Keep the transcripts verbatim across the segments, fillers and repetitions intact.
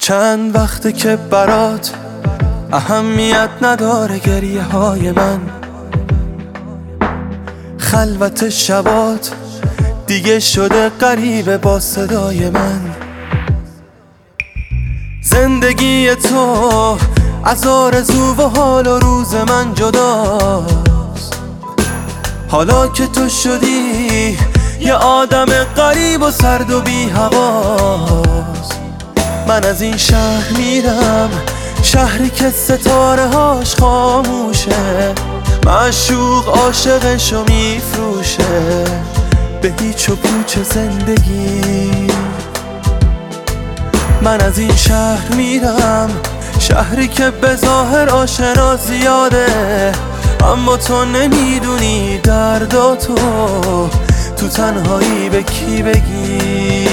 چند وقته که برات اهمیت نداره گریه های من، خلوت شبات دیگه شده غریبه با صدای من. زندگی تو از آرزو و حال و روز من جداست، حالا که تو شدی یه آدم غریب و سرد و بی حواس. من از این شهر میرم، شهری که ستاره هاش خاموشه، معشوق عاشقشو میفروشه به هیچ و پوچ زندگی. من از این شهر میرم، شهری که به ظاهر آشنا زیاده، اما تو نمیدونی درداتو تو تنهایی به کی بگی.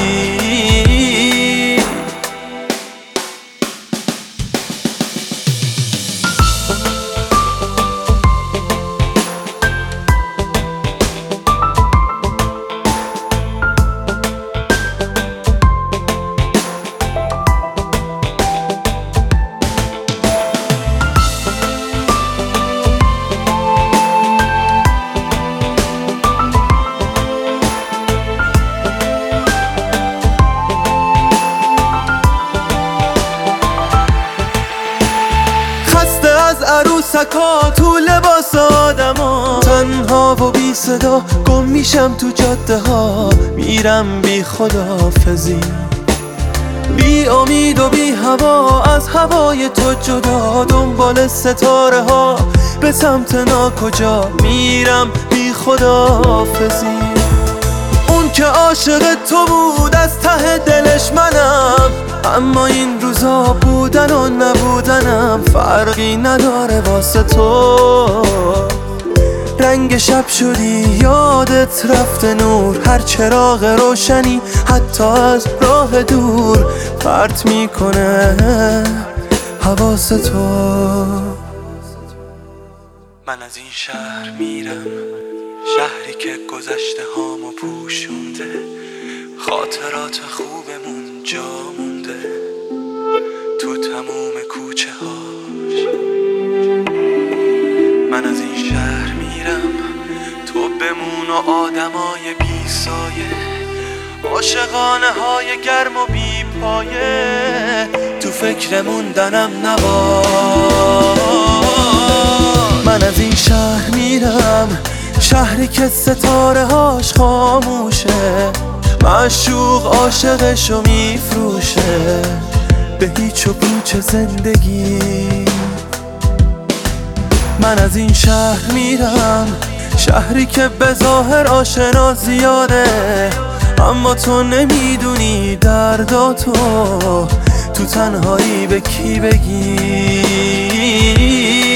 عروسکا تو لباس آدما، تنها و بی صدا گم میشم تو جاده ها، میرم بی خداحافظی، بی امید و بی هوا، از هوای تو جدا، دنبال ستاره ها به سمت ناکجا، میرم بی خداحافظی. اون که عاشق تو بود از ته دلش منم، اما این روزا بودن و نبودنم فرقی نداره واسه تو. رنگ شب شدی یادت رفته نور، هر چراغ روشنی حتی از راه دور پرت میکنه حواس تو. من از این شهر میرم، شهری که گذشته هامو پوشونده، خاطرات خوبمون جا مونده تو تموم کوچه هاش. من از این شهر میرم، تو بمون و آدمای بی سایه، عاشقانه های گرم و بی پایه، تو فکر موندنم نباش. من از این شهر میرم، شهری که ستاره هاش خاموشه، معشوق عاشقشو میفروشه به هیچ و پوچ زندگی. من از این شهر میرم، شهری که به ظاهر آشنا زیاده، اما تو نمیدونی درداتو تو تنهایی به کی بگی.